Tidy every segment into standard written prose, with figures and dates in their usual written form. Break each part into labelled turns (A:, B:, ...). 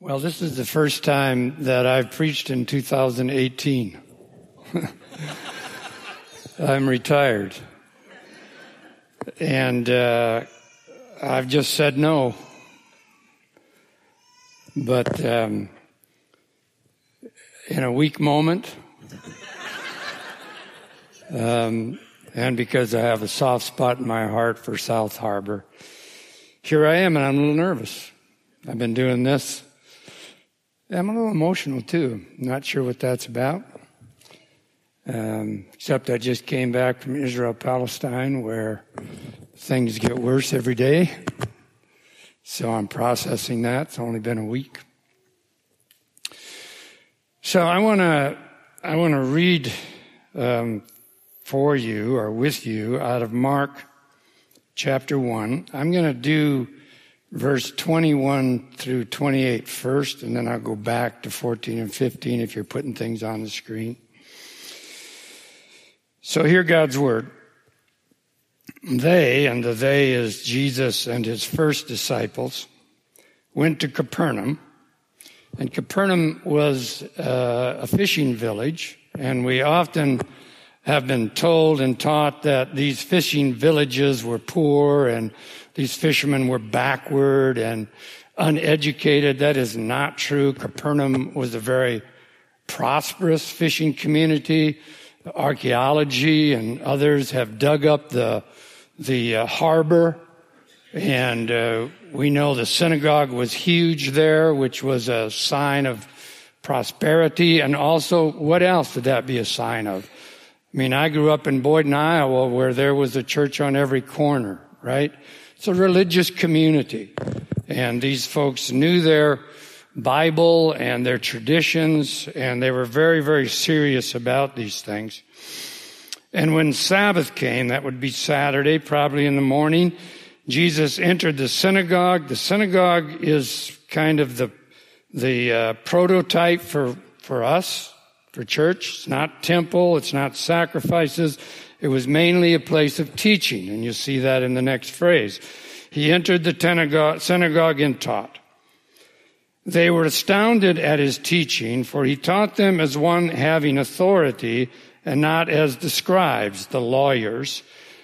A: Well, this is the first time that I've preached in 2018. I'm retired. And I've just said no. But in a weak moment, and because I have a soft spot in my heart for South Harbor, here I am, and I'm a little nervous. I've been doing this. I'm a little emotional, too. Not sure what that's about. Except I just came back from Israel, Palestine, where things get worse every day. So I'm processing that. It's only been a week. So I want to read for you or with you out of Mark chapter 1. I'm going to do verse 21 through 28 first, and then I'll go back to 14 and 15 if you're putting things on the screen. So hear God's word. They, and the they is Jesus and his first disciples, went to Capernaum. And Capernaum was a fishing village, and we often have been told and taught that these fishing villages were poor and these fishermen were backward and uneducated. That is not true. Capernaum was a very prosperous fishing community. Archaeology and others have dug up the harbor, and we know the synagogue was huge there, which was a sign of prosperity. And also, what else would that be a sign of? I mean, I grew up in Boydton, Iowa, where there was a church on every corner, right? It's a religious community. And these folks knew their Bible and their traditions, and they were very, very serious about these things. And when Sabbath came, that would be Saturday, probably in the morning, Jesus entered the synagogue. The synagogue is kind of the prototype for us, for church. It's not temple. It's not sacrifices. It was mainly a place of teaching, and you'll see that in the next phrase. He entered the synagogue and taught. They were astounded at his teaching, for he taught them as one having authority and not as the scribes, the lawyers.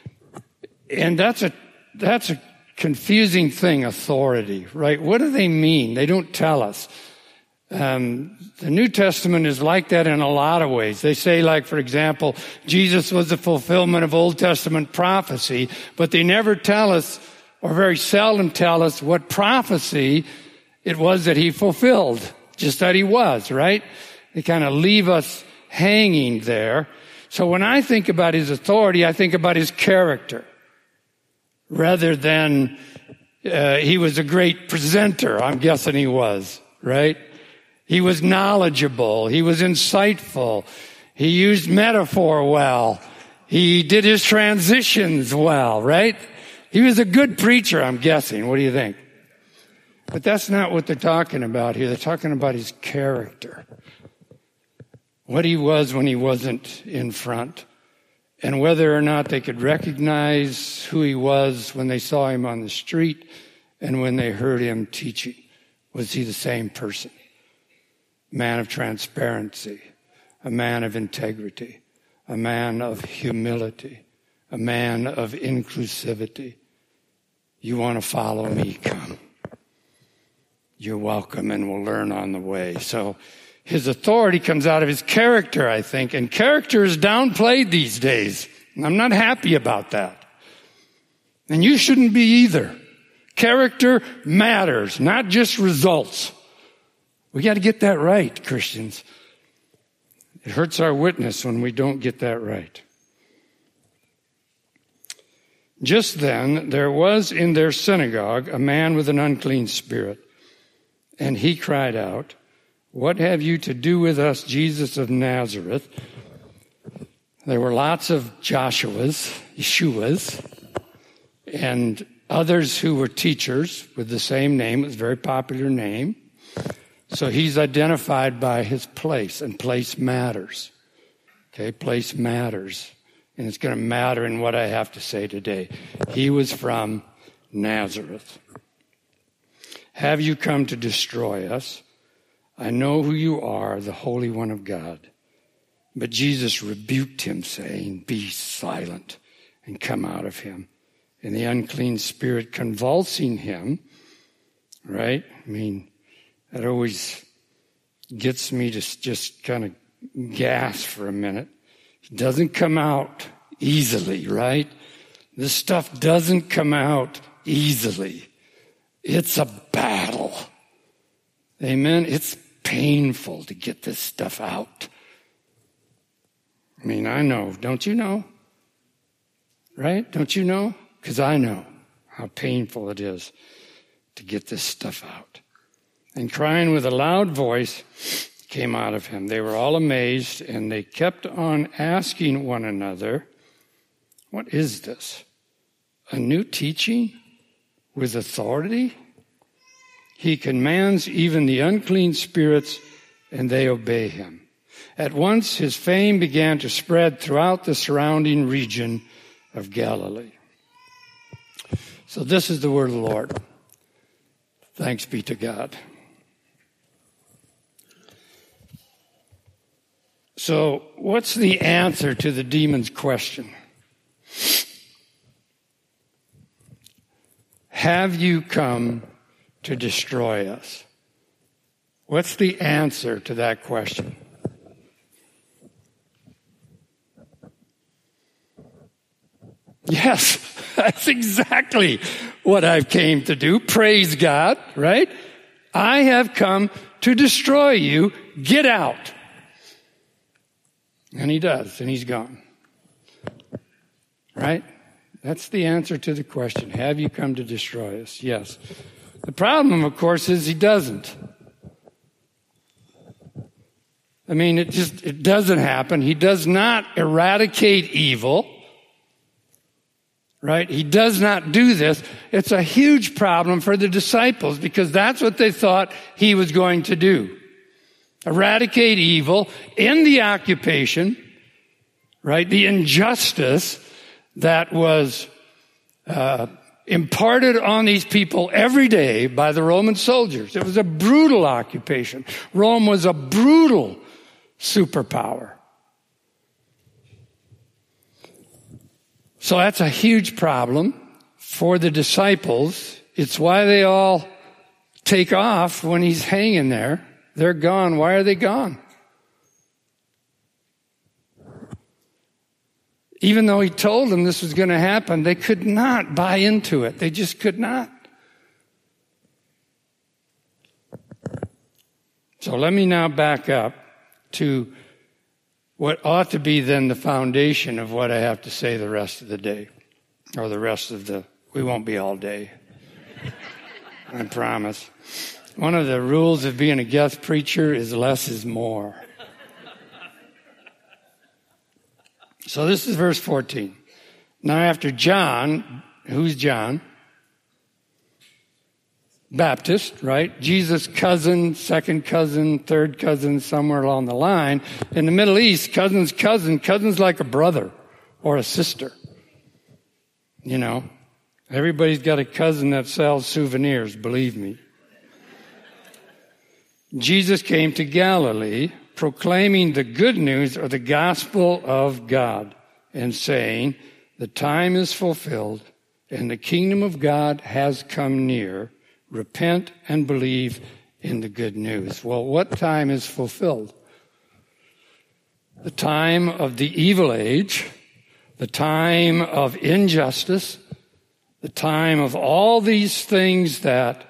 A: And that's a confusing thing, authority, right? What do they mean? They don't tell us. The New Testament is like that in a lot of ways. They say, like, for example, Jesus was the fulfillment of Old Testament prophecy, but they never tell us, or very seldom tell us, what prophecy it was that he fulfilled, just that he was, right? They kind of leave us hanging there. So when I think about his authority, I think about his character, rather than he was a great presenter. I'm guessing he was, right? He was knowledgeable. He was insightful. He used metaphor well. He did his transitions well, right? He was a good preacher, I'm guessing. What do you think? But that's not what they're talking about here. They're talking about his character. What he was when he wasn't in front. And whether or not they could recognize who he was when they saw him on the street and when they heard him teaching. Was he the same person? Man of transparency, a man of integrity, a man of humility, a man of inclusivity. You want to follow me? Come. You're welcome, and we'll learn on the way. So his authority comes out of his character, I think, and character is downplayed these days. I'm not happy about that. And you shouldn't be either. Character matters, not just results. We got to get that right, Christians. It hurts our witness when we don't get that right. Just then, there was in their synagogue a man with an unclean spirit. And he cried out, "What have you to do with us, Jesus of Nazareth?" There were lots of Joshuas, Yeshuas, and others who were teachers with the same name. It was a very popular name. So he's identified by his place, and place matters. Okay, place matters. And it's going to matter in what I have to say today. He was from Nazareth. Have you come to destroy us? I know who you are, the Holy One of God. But Jesus rebuked him, saying, be silent and come out of him. And the unclean spirit convulsing him, right? I mean, that always gets me to just kind of gasp for a minute. It doesn't come out easily, right? This stuff doesn't come out easily. It's a battle. Amen? It's painful to get this stuff out. I mean, I know. Don't you know? Right? Don't you know? Because I know how painful it is to get this stuff out. And crying with a loud voice came out of him. They were all amazed, and they kept on asking one another, what is this? A new teaching with authority? He commands even the unclean spirits, and they obey him. At once his fame began to spread throughout the surrounding region of Galilee. So this is the word of the Lord. Thanks be to God. So what's the answer to the demon's question? Have you come to destroy us? What's the answer to that question? Yes, that's exactly what I've came to do. Praise God, right? I have come to destroy you. Get out. And he does, and he's gone. Right? That's the answer to the question. Have you come to destroy us? Yes. The problem, of course, is he doesn't. I mean, it doesn't happen. He does not eradicate evil. Right? He does not do this. It's a huge problem for the disciples because that's what they thought he was going to do. Eradicate evil in the occupation, right? The injustice that was imparted on these people every day by the Roman soldiers. It was a brutal occupation. Rome was a brutal superpower. So that's a huge problem for the disciples. It's why they all take off when he's hanging there. They're gone. Why are they gone? Even though he told them this was going to happen, they could not buy into it. They just could not. So let me now back up to what ought to be then the foundation of what I have to say the rest of the day. Or the rest of we won't be all day. I promise. One of the rules of being a guest preacher is less is more. So this is verse 14. Now after John, who's John? Baptist, right? Jesus' cousin, second cousin, third cousin, somewhere along the line. In the Middle East, cousin's like a brother or a sister. You know, everybody's got a cousin that sells souvenirs, believe me. Jesus came to Galilee proclaiming the good news or the gospel of God and saying, the time is fulfilled and the kingdom of God has come near. Repent and believe in the good news. Well, what time is fulfilled? The time of the evil age, the time of injustice, the time of all these things that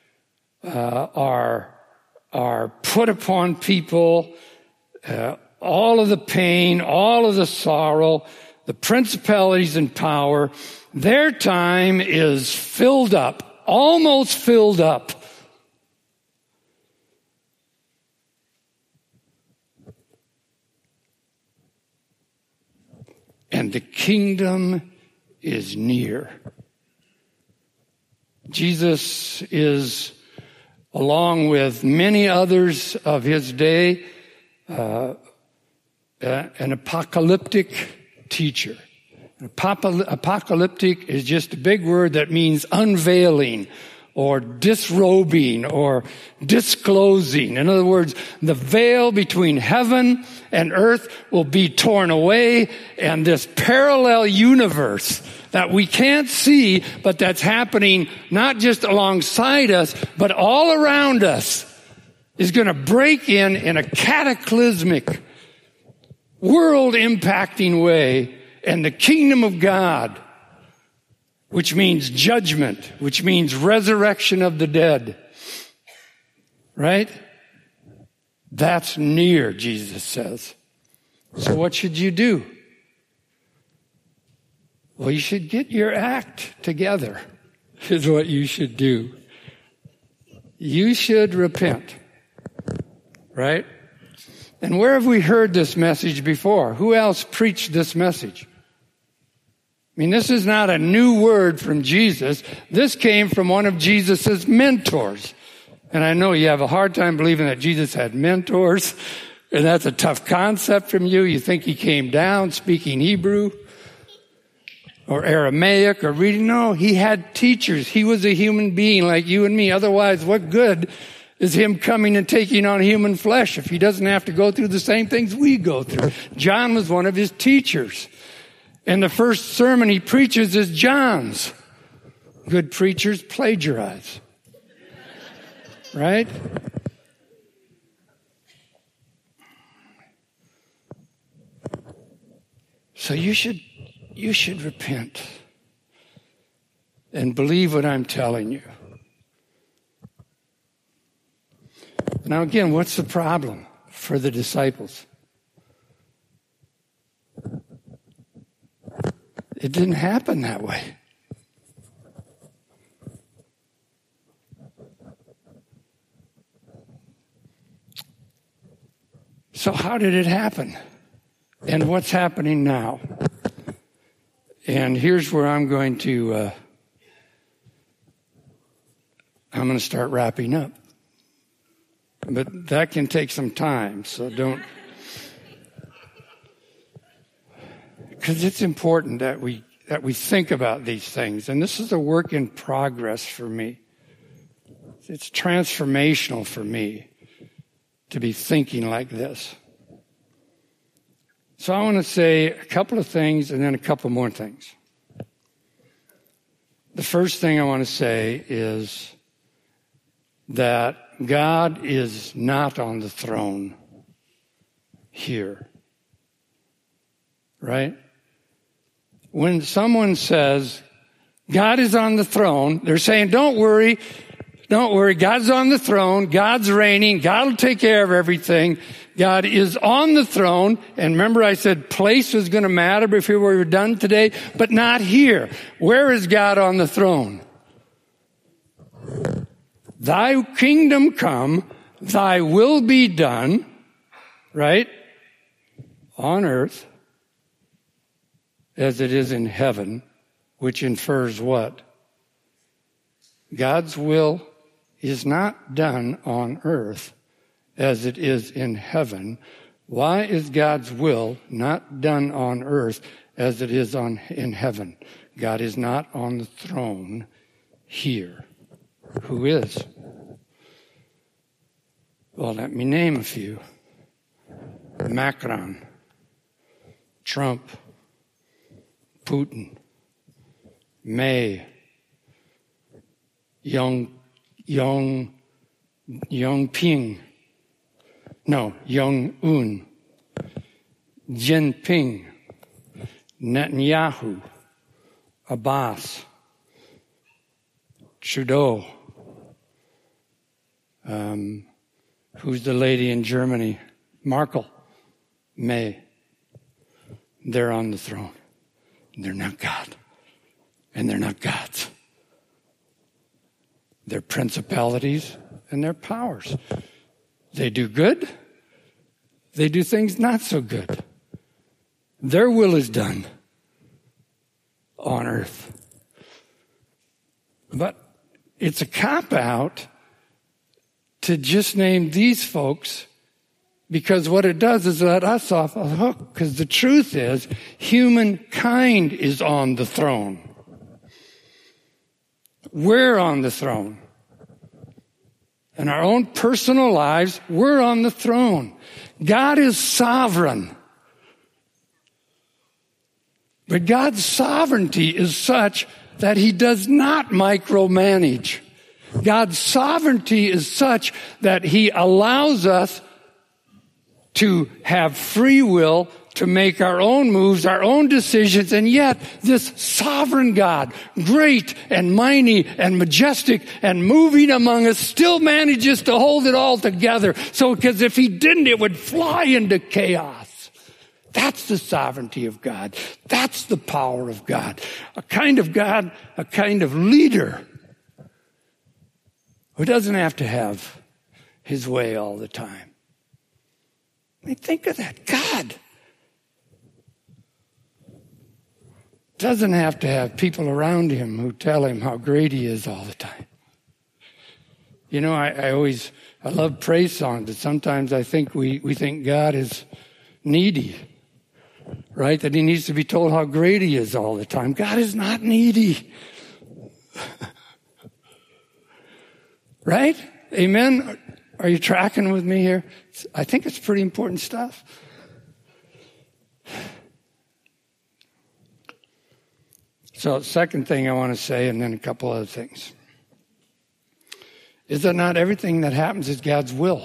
A: are put upon people, all of the pain, all of the sorrow, the principalities and power. Their time is filled up, almost filled up. And the kingdom is near. Jesus is, along with many others of his day, an apocalyptic teacher. Apocalyptic is just a big word that means unveiling or disrobing or disclosing. In other words, the veil between heaven and earth will be torn away, and this parallel universe that we can't see, but that's happening not just alongside us, but all around us, is going to break in a cataclysmic, world-impacting way, and the kingdom of God, which means judgment, which means resurrection of the dead, right? That's near, Jesus says. So what should you do? Well, you should get your act together, is what you should do. You should repent, right? And where have we heard this message before? Who else preached this message? I mean, this is not a new word from Jesus. This came from one of Jesus' mentors. And I know you have a hard time believing that Jesus had mentors, and that's a tough concept from you. You think he came down speaking Hebrew or Aramaic or reading. No, he had teachers. He was a human being like you and me. Otherwise, what good is him coming and taking on human flesh if he doesn't have to go through the same things we go through? John was one of his teachers. And the first sermon he preaches is John's. Good preachers plagiarize. Right? So you should repent and believe what I'm telling you. Now again, what's the problem for the disciples? It didn't happen that way. So how did it happen? And what's happening now? And here's where I'm going to start wrapping up. But that can take some time, so don't. Because it's important that we think about these things. And this is a work in progress for me. It's transformational for me to be thinking like this. So I want to say a couple of things and then a couple more things. The first thing I want to say is that God is not on the throne here. Right? When someone says, God is on the throne, they're saying, don't worry, God's on the throne, God's reigning, God will take care of everything. God is on the throne, and remember I said place was going to matter before we were done today, but not here. Where is God on the throne? Thy kingdom come, thy will be done, right? On earth, as it is in heaven, which infers what? God's will is not done on earth as it is in heaven. Why is God's will not done on earth as it is in heaven? God is not on the throne here. Who is? Well, let me name a few. Macron, Trump, Putin, May, Yong Un, Jinping, Netanyahu, Abbas, Trudeau, who's the lady in Germany? Merkel, May. They're on the throne. They're not God. And they're not gods. They're principalities and they're powers. They do good. They do things not so good. Their will is done on earth. But it's a cop-out to just name these folks, because what it does is let us off the hook. Because the truth is, humankind is on the throne. We're on the throne. in our own personal lives, we're on the throne. God is sovereign. But God's sovereignty is such that he does not micromanage. God's sovereignty is such that he allows us to have free will, to make our own moves, our own decisions, and yet this sovereign God, great and mighty and majestic and moving among us, still manages to hold it all together. So, because if he didn't, it would fly into chaos. That's the sovereignty of God. That's the power of God. A kind of leader who doesn't have to have his way all the time. I mean, think of that. God doesn't have to have people around him who tell him how great he is all the time. You know, I love praise songs, but sometimes I think we think God is needy, right? That he needs to be told how great he is all the time. God is not needy. Right? Amen? Are you tracking with me here? I think it's pretty important stuff. So, second thing I want to say, and then a couple other things, is that not everything that happens is God's will.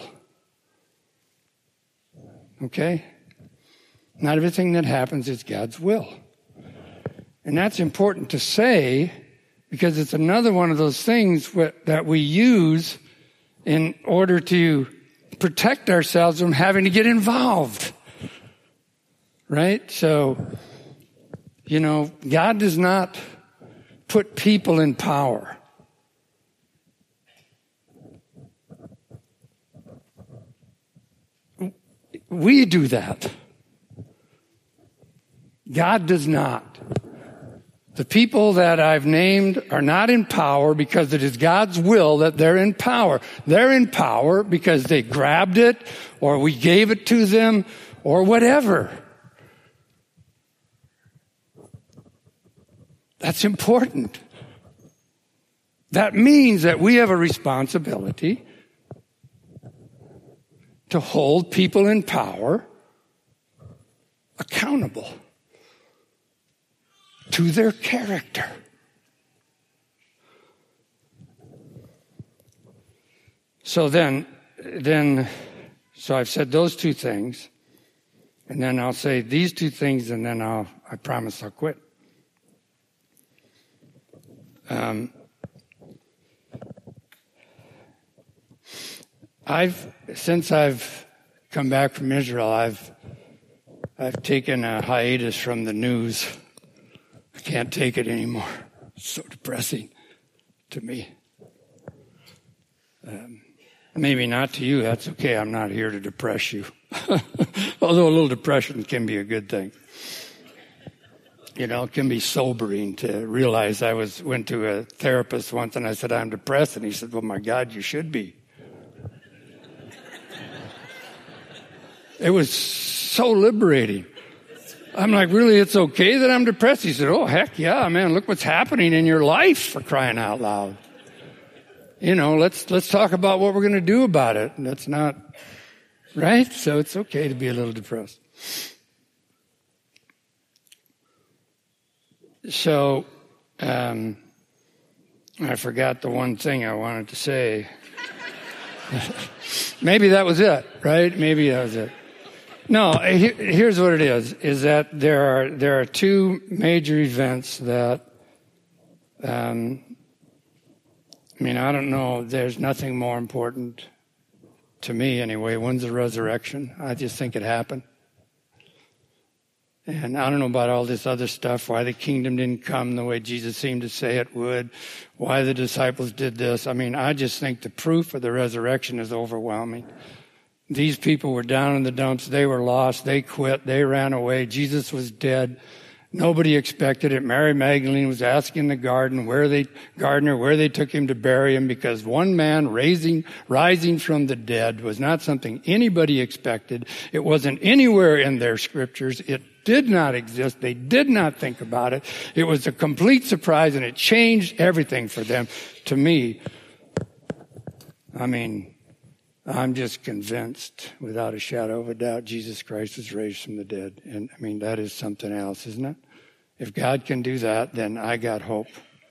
A: Okay? Not everything that happens is God's will. And that's important to say because it's another one of those things that we use in order to protect ourselves from having to get involved. Right? So, you know, God does not put people in power. We do that. God does not. The people that I've named are not in power because it is God's will that they're in power. They're in power because they grabbed it or we gave it to them or whatever. That's important. That means that we have a responsibility to hold people in power accountable to their character. So so I've said those two things, and then I'll say these two things, and then I promise I'll quit. Since I've come back from Israel, I've taken a hiatus from the news. I can't take it anymore. It's so depressing to me. Maybe not to you. That's okay. I'm not here to depress you. Although a little depression can be a good thing. You know, it can be sobering to realize. I went to a therapist once and I said, I'm depressed. And he said, well, my God, you should be. It was so liberating. I'm like, really, it's okay that I'm depressed? He said, oh, heck yeah, man, look what's happening in your life, for crying out loud. You know, let's talk about what we're going to do about it. And that's not, right? So it's okay to be a little depressed. So, I forgot the one thing I wanted to say. Maybe that was it, right? Maybe that was it. No, here's what it is that there are two major events that, I don't know, there's nothing more important to me anyway. One's the resurrection. I just think it happened. And I don't know about all this other stuff, why the kingdom didn't come the way Jesus seemed to say it would, why the disciples did this. I just think the proof of the resurrection is overwhelming. These people were down in the dumps. They were lost. They quit. They ran away. Jesus was dead. Nobody expected it. Mary Magdalene was asking the gardener where they took him to bury him, because one man rising from the dead was not something anybody expected. It wasn't anywhere in their scriptures. It did not exist. They did not think about it. It was a complete surprise, and it changed everything for them. To me, I mean, I'm just convinced, without a shadow of a doubt, Jesus Christ was raised from the dead. And I mean, that is something else, isn't it? If God can do that, then I got hope.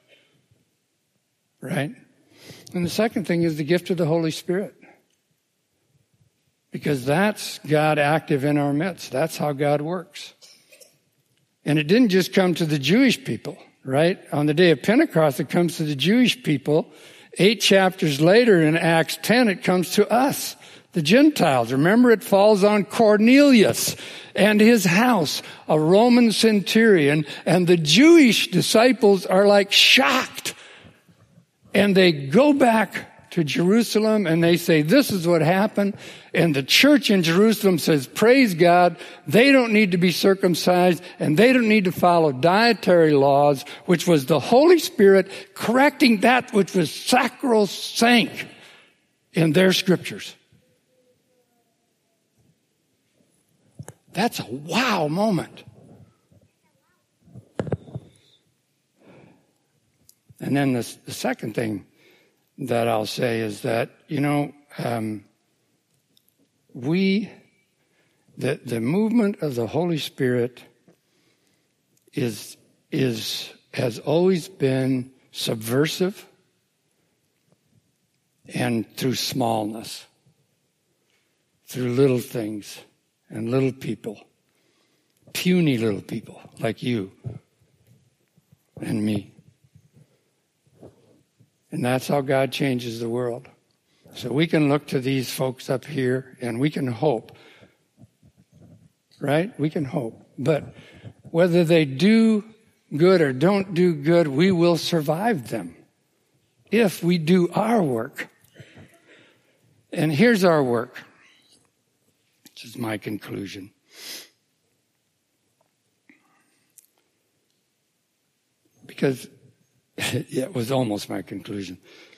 A: Right? And the second thing is the gift of the Holy Spirit. Because that's God active in our midst. That's how God works. And it didn't just come to the Jewish people, right? On the day of Pentecost, it comes to the Jewish people. 8 chapters later in Acts 10, it comes to us, the Gentiles. Remember, it falls on Cornelius and his house, a Roman centurion, and the Jewish disciples are like shocked. And they go back to Jerusalem and they say, this is what happened. And the church in Jerusalem says, praise God, they don't need to be circumcised and they don't need to follow dietary laws, which was the Holy Spirit correcting that which was sacrosanct in their scriptures. That's a wow moment. And then the second thing that I'll say is that, the movement of the Holy Spirit has always been subversive and through smallness, through little things and little people, puny little people like you and me. And that's how God changes the world. So we can look to these folks up here and we can hope. Right? We can hope. But whether they do good or don't do good, we will survive them if we do our work. And here's our work, which is my conclusion. Because it was almost my conclusion.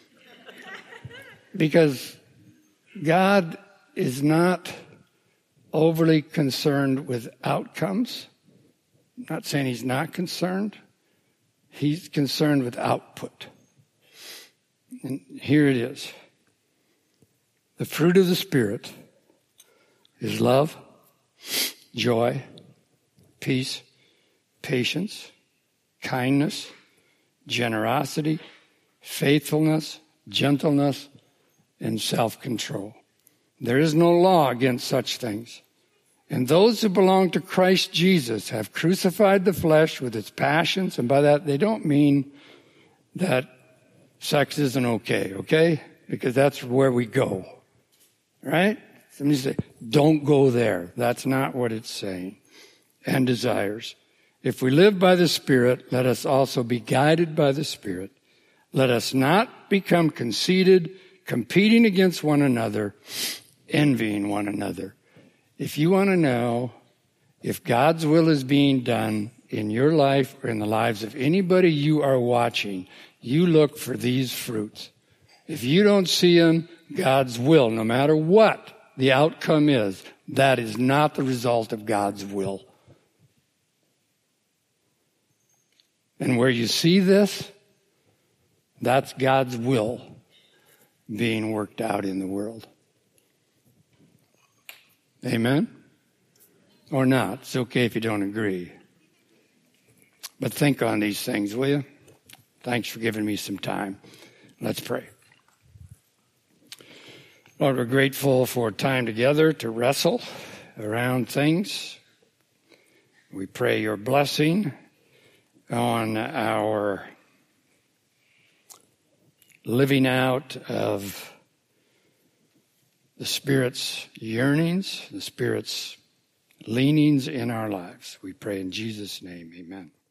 A: Because God is not overly concerned with outcomes. I'm not saying he's not concerned. He's concerned with output. And here it is. The fruit of the Spirit is love, joy, peace, patience, kindness, generosity, faithfulness, gentleness, and self-control. There is no law against such things. And those who belong to Christ Jesus have crucified the flesh with its passions. And by that, they don't mean that sex isn't okay? Because that's where we go. Right? Somebody say, don't go there. That's not what it's saying. And desires. If we live by the Spirit, let us also be guided by the Spirit. Let us not become conceited, competing against one another, envying one another. If you want to know if God's will is being done in your life or in the lives of anybody you are watching, you look for these fruits. If you don't see them, God's will, no matter what the outcome is, that is not the result of God's will. And where you see this, that's God's will being worked out in the world. Amen? Or not. It's okay if you don't agree. But think on these things, will you? Thanks for giving me some time. Let's pray. Lord, we're grateful for time together to wrestle around things. We pray your blessing on our living out of the Spirit's yearnings, the Spirit's leanings in our lives. We pray in Jesus' name, amen.